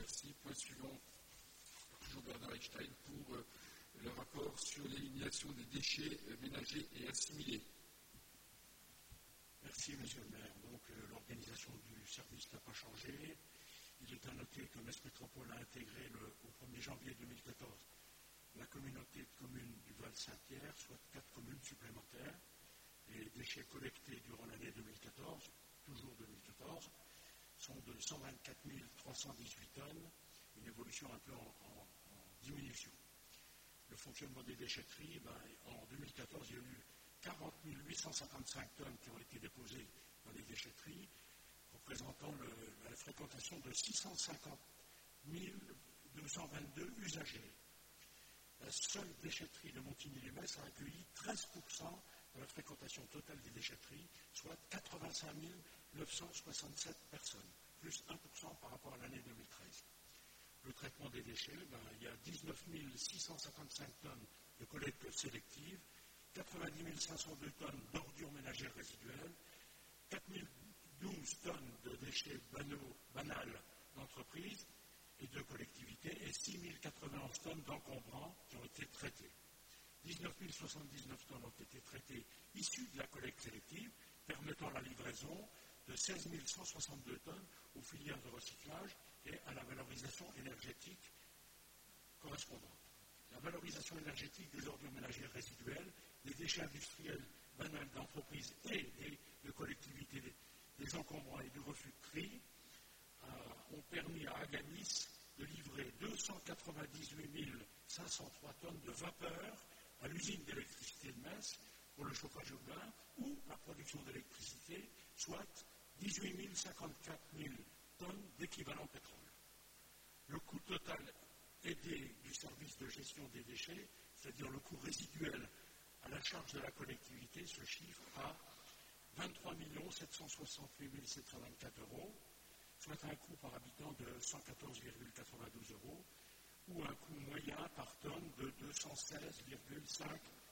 Merci. Point suivant, toujours Bernard Eckstein, pour le rapport sur l'élimination des déchets ménagers et assimilés. Merci, Monsieur le maire. Donc, l'organisation du service n'a pas changé. Il est à noter que Metz Métropole a intégré au 1er janvier 2014 la communauté de communes du Val-Saint-Pierre, soit 4 communes supplémentaires. Les déchets collectés durant l'année 2014, toujours 2014, sont de 124 318 tonnes, une évolution un peu en diminution. Le fonctionnement des déchetteries, en 2014, il y a eu 40 855 tonnes qui ont été déposées dans les déchetteries, représentant la fréquentation de 650 222 usagers. La seule déchetterie de Montigny-les-Metz a accueilli 13% de la fréquentation totale des déchetteries, soit 85 967 personnes, plus 1% par rapport à l'année 2013. Le traitement des déchets, il y a 19 655 tonnes de collecte sélective, 90 502 tonnes d'ordures ménagères résiduelles, 4 012 tonnes de déchets banals d'entreprises et de collectivités et 6 091 tonnes d'encombrants qui ont été traités. 19 079 tonnes ont été traitées issues de la collecte sélective, permettant la livraison de 16 162 tonnes aux filières de recyclage et à la valorisation énergétique correspondante. La valorisation énergétique des ordures ménagères résiduelles, des déchets industriels banals d'entreprises et de collectivités, des encombrants et du refus de tri ont permis à Aganis de livrer 298 503 tonnes de vapeur à l'usine d'électricité de Metz pour le chauffage urbain ou la production d'électricité, soit 18 054 000 tonnes d'équivalent pétrole. Le coût total aidé du service de gestion des déchets, c'est-à-dire le coût résiduel à la charge de la collectivité, se chiffre à 23 768 724 €, soit un coût par habitant de 114,92 € ou un coût moyen par tonne de 216,5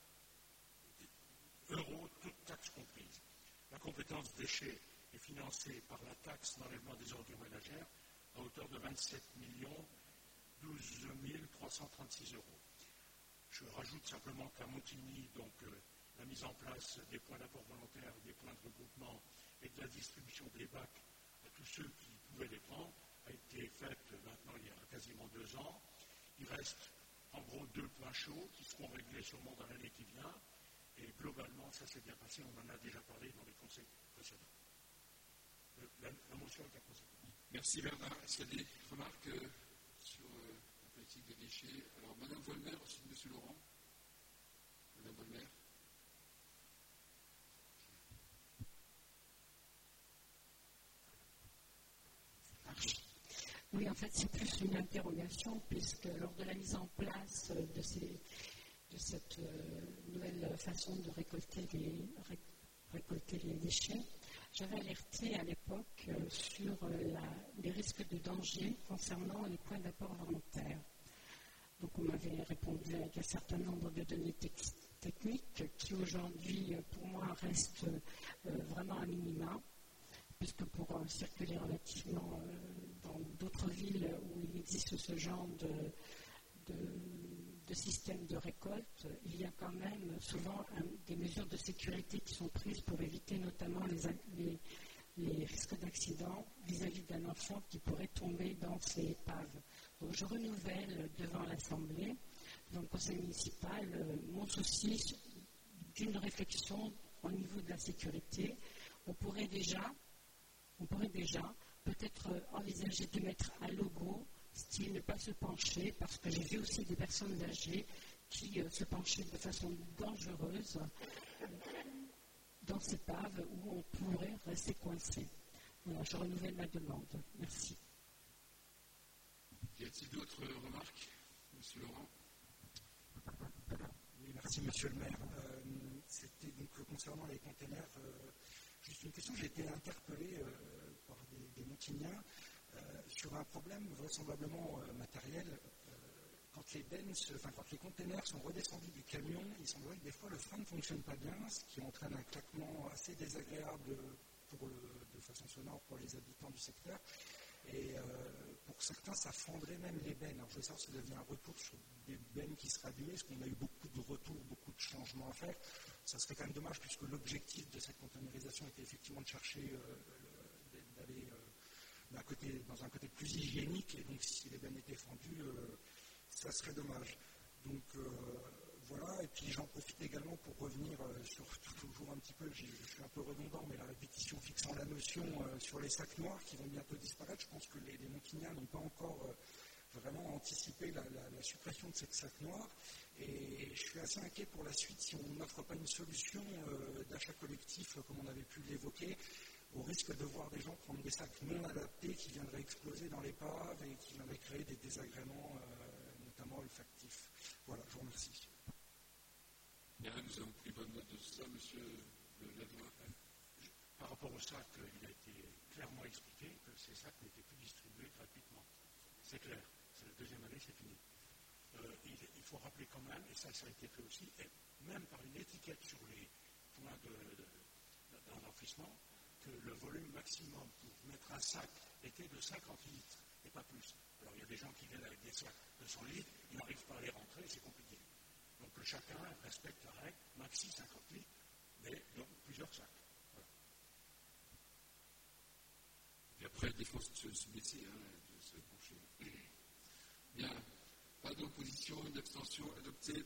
€, toutes taxes comprises. La compétence déchets est financée par la taxe d'enlèvement des ordures ménagères à hauteur de 27 012 336 €. Je rajoute simplement qu'à Montigny, la mise en place des points d'apport volontaire, des points de regroupement et de la distribution des bacs à tous ceux qui pouvaient les prendre a été faite maintenant il y a quasiment 2 ans. Il reste en gros 2 points chauds qui seront réglés sûrement dans l'année qui vient. Et globalement, ça s'est bien passé, on en a déjà parlé dans les conseils précédents. La motion est à conséquence. Merci Bernard. Est-ce qu'il y a des remarques sur la politique des déchets? Alors, Madame Volmer, ensuite Monsieur Laurent. Madame Volmer. Oui, en fait, c'est plus une interrogation, puisque lors de la mise en place de cette nouvelle façon de récolter les déchets, j'avais alerté à l'époque sur les risques de danger concernant les points d'apport volontaires. Donc, on m'avait répondu avec un certain nombre de données techniques qui, aujourd'hui, pour moi, restent vraiment à minima, puisque pour circuler relativement dans d'autres villes où il existe ce genre de système de récolte, il y a quand même souvent des mesures de sécurité qui sont prises pour éviter notamment les risques d'accident vis-à-vis d'un enfant qui pourrait tomber dans ces épaves. Donc je renouvelle devant l'Assemblée, devant le Conseil municipal, mon souci d'une réflexion au niveau de la sécurité. On pourrait déjà peut-être envisager de mettre un logo, style ne pas se pencher, parce que j'ai vu aussi des personnes âgées qui se penchaient de façon dangereuse dans ces épaves où on pourrait rester coincé. Voilà, je renouvelle ma demande. Merci. Y a-t-il d'autres remarques, Monsieur Laurent? Oui, merci Monsieur le maire. C'était donc concernant les containers, juste une question. J'ai été interpellé par des Montigniens sur un problème vraisemblablement matériel. Quand les containers sont redescendus du camion, il semblerait que des fois le frein ne fonctionne pas bien, ce qui entraîne un claquement assez désagréable de façon sonore pour les habitants du secteur. Et pour certains, ça fendrait même les bennes. Alors, je veux savoir si ça devient un retour sur des bennes qui seraient abîmées, parce qu'on a eu beaucoup de retours, beaucoup de changements à faire. Ça serait quand même dommage, puisque l'objectif de cette containerisation était effectivement de chercher d'aller dans un côté plus hygiénique, et donc si les bennes étaient fendues, ça serait dommage. Donc voilà, et puis j'en profite également pour revenir sur toujours un petit peu, je suis un peu redondant, mais la répétition fixant la notion sur les sacs noirs qui vont bientôt disparaître. Je pense que les Montignards n'ont pas encore vraiment anticipé la suppression de ces sacs noirs, et je suis assez inquiet pour la suite si on n'offre pas une solution d'achat collectif comme on avait pu l'évoquer, au risque de voir des gens prendre des sacs non adaptés qui viendraient exploser dans l'épave et qui viendraient créer des désagréments, notamment olfactifs. Voilà, je vous remercie. Bien, nous avons pris bonne note de ça, monsieur Ladouin. Par rapport au sac, il a été clairement expliqué que ces sacs n'étaient plus distribués gratuitement. C'est clair, c'est la deuxième année, c'est fini. Il faut rappeler quand même, et ça a été fait aussi, et même par une étiquette sur les points d'enfouissement, que le volume maximum pour mettre un sac était de 50 litres, et pas plus. Alors il y a des gens qui viennent avec des sacs de 100 litres, ils n'arrivent pas à les rentrer, c'est compliqué. Donc que chacun respecte la règle, maxi 50 litres, mais donc plusieurs sacs. Voilà. Et après, il faut se baisser, de se pencher. Bien, pas d'opposition, une abstention adoptée.